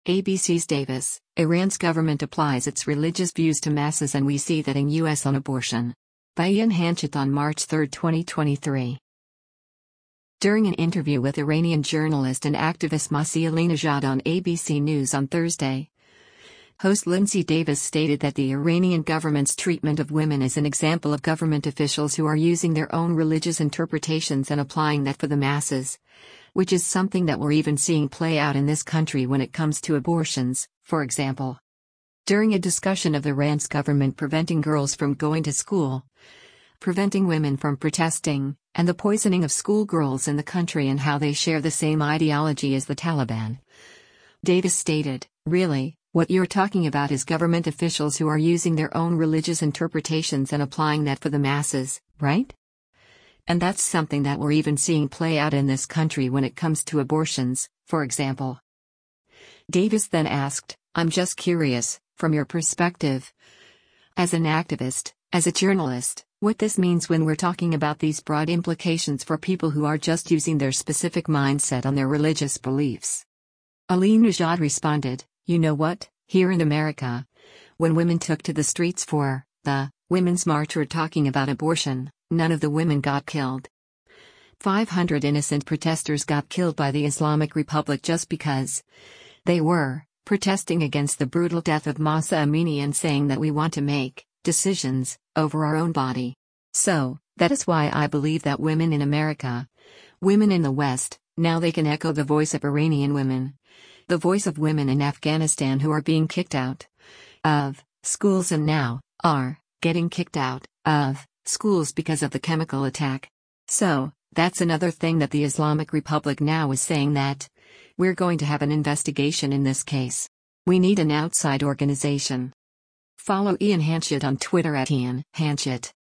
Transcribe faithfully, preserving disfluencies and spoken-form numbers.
A B C's Davis, Iran's government applies its religious views to masses and we see that in U S on abortion. By Ian Hanchett on March third, twenty twenty-three. During an interview with Iranian journalist and activist Masih Alinejad on A B C News on Thursday, host Lindsay Davis stated that the Iranian government's treatment of women is an example of government officials who are using their own religious interpretations and applying that for the masses, which is something that we're even seeing play out in this country when it comes to abortions, for example. During a discussion of Iran's government preventing girls from going to school, preventing women from protesting, and the poisoning of schoolgirls in the country and how they share the same ideology as the Taliban, Davis stated, "Really, what you're talking about is government officials who are using their own religious interpretations and applying that for the masses, right? And that's something that we're even seeing play out in this country when it comes to abortions, for example." Davis then asked, "I'm just curious, from your perspective, as an activist, as a journalist, what this means when we're talking about these broad implications for people who are just using their specific mindset on their religious beliefs." Alinejad responded, "You know what, here in America, when women took to the streets for the Women's March or talking about abortion, none of the women got killed. five hundred innocent protesters got killed by the Islamic Republic just because they were protesting against the brutal death of Mahsa Amini and saying that we want to make decisions over our own body. So, that is why I believe that women in America, women in the West, now they can echo the voice of Iranian women, the voice of women in Afghanistan who are being kicked out of schools and now are getting kicked out of schools because of the chemical attack. So, that's another thing that the Islamic Republic now is saying, that we're going to have an investigation in this case. We need an outside organization." Follow Ian Hanchett on Twitter at Ian Hanchett.